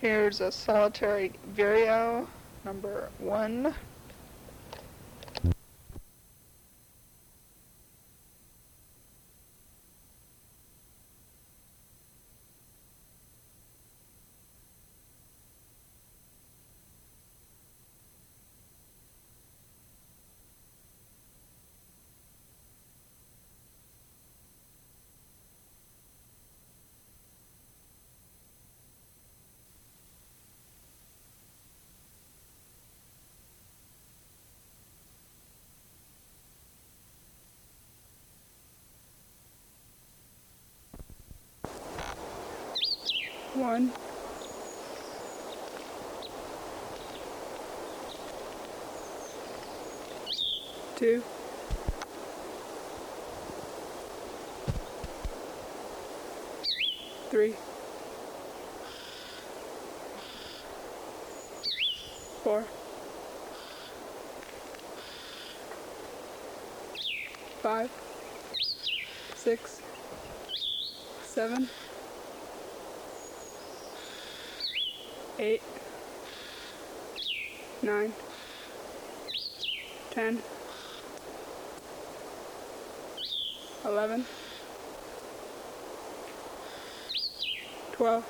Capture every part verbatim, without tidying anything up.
Here's a solitary vireo, number one. One, two, three, four, five, six, seven, eight, nine, ten, eleven, twelve,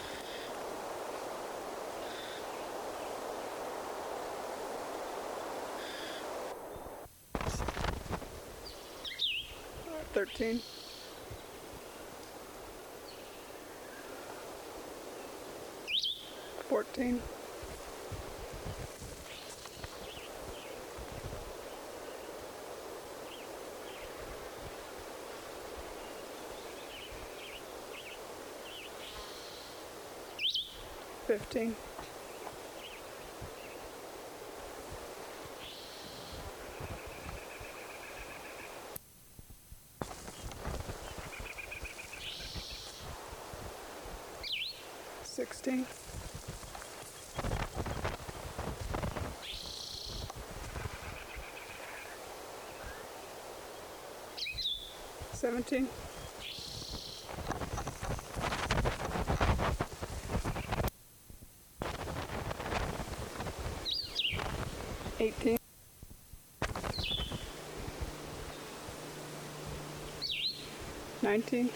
thirteen, fourteen, fifteen, sixteen, seventeen, eighteen, nineteen,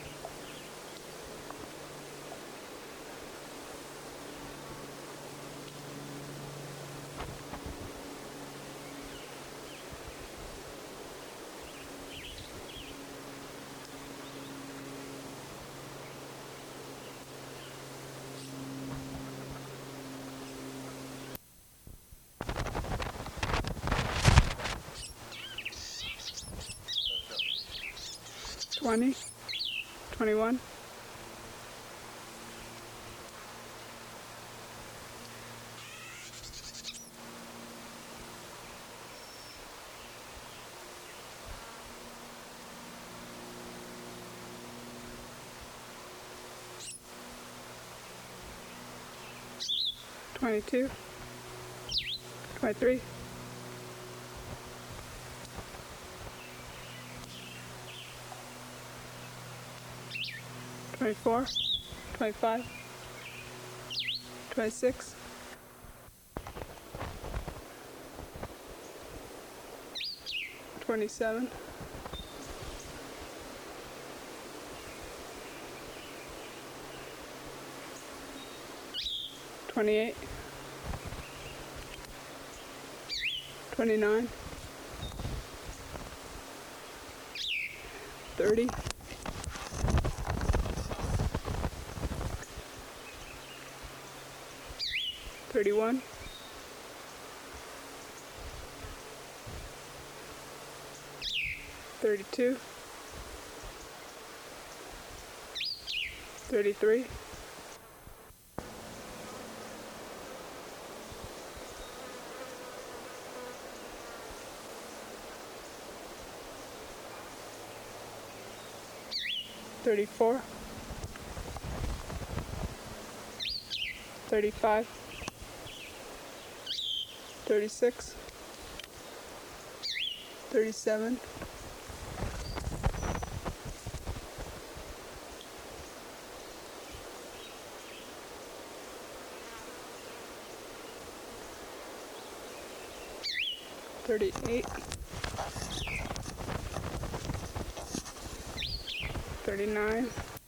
twenty, twenty-one, twenty-two, twenty-three, twenty-four, twenty-five, twenty-six, twenty-seven, twenty-eight, twenty-nine, thirty, thirty-one, thirty-two, thirty-three, thirty-four, thirty-five, thirty-six, thirty-seven, thirty-eight, thirty-nine,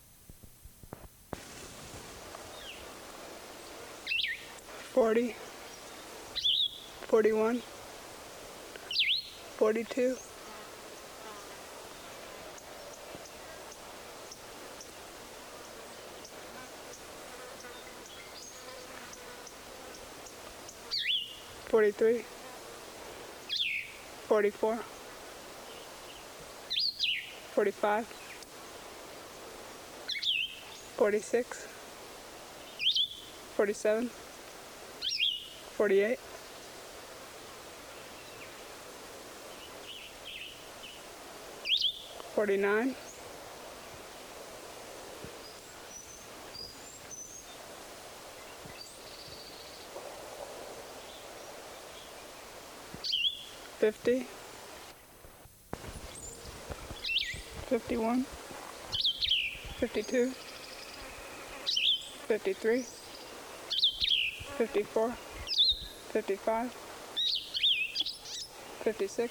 forty, forty-one, forty-two, forty-three, forty-four, forty-five, forty-six, forty-seven, forty-eight, forty-nine, fifty, fifty-one, fifty-two, fifty-three, fifty-four, fifty-five, fifty-six,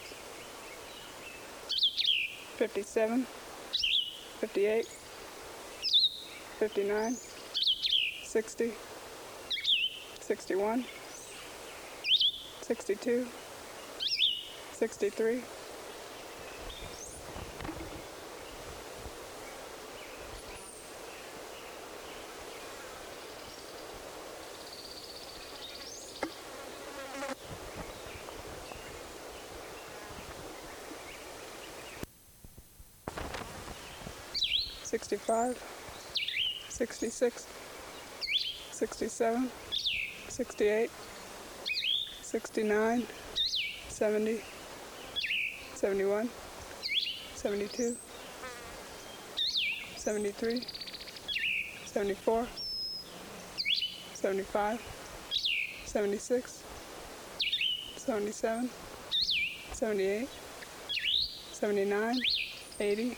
fifty-seven, fifty-eight, fifty-nine, sixty, sixty-one, sixty-two, sixty-three, sixty-five, sixty-six, sixty-seven, sixty-eight, sixty-nine, seventy, seventy-one, seventy-two, seventy-three, seventy-four, seventy-five, seventy-six, seventy-seven, seventy-eight, seventy-nine, eighty,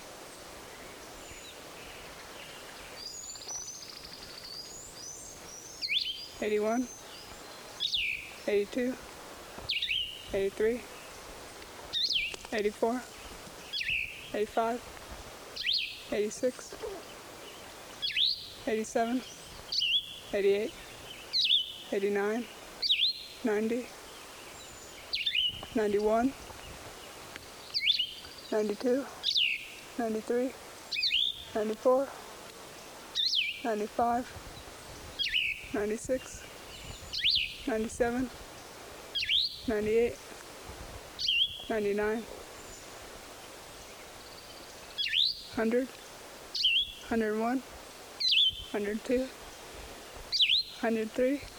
eighty-one, eighty-two, eighty-three, eighty-four, eighty-five, eighty-six, eighty-seven, eighty-eight, eighty-nine, ninety, ninety-one, ninety-two, ninety-three, ninety-four, ninety-five, ninety-six, ninety-seven, ninety-eight, ninety-nine, one hundred, one hundred one, one hundred two, one hundred three,